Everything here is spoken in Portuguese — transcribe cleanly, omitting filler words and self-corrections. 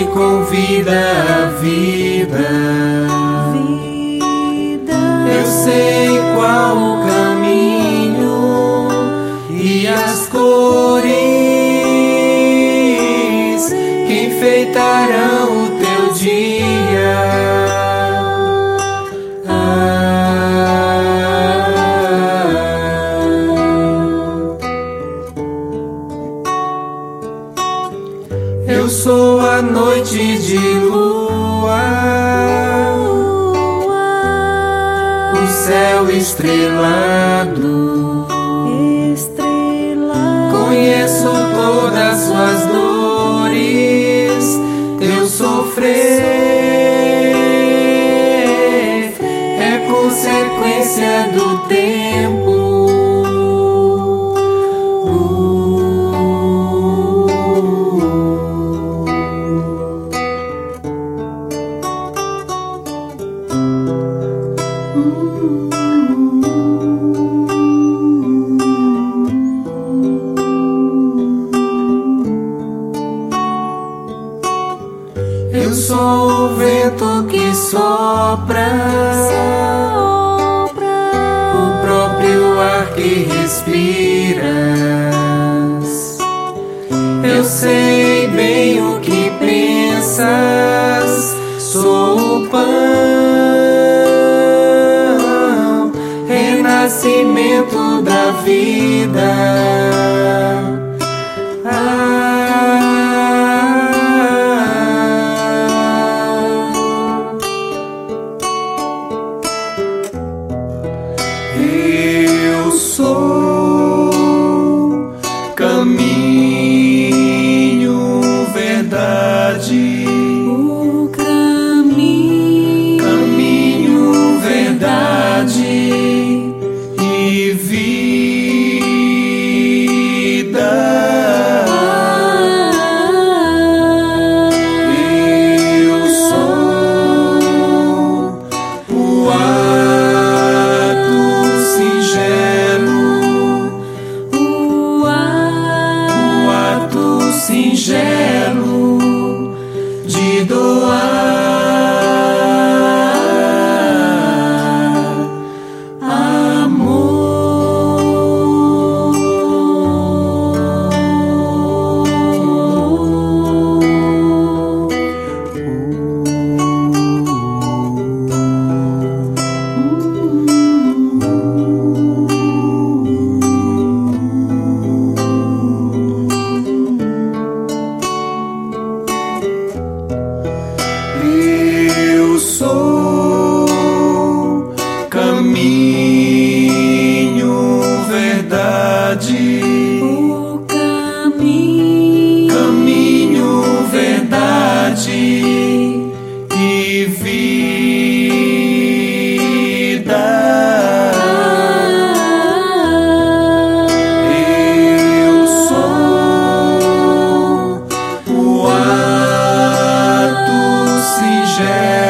convida à vida. Eu sei qual o caminho e as cores que enfeitarão o teu dia. Eu sou a noite de lua, o céu estrelado. Conheço todas suas dores, teu sofrer é consequência do tempo. Eu sou o vento que sopra, o próprio ar que respiras. Eu sei bem o que pensas, sou o pão, renascimento da vida. Eu sou caminho, verdade, o caminho, verdade e vida. Eu sou o singelo de doar amor. Eu sou caminho, verdade, o caminho, verdade e vida. Eu sou o ato singelo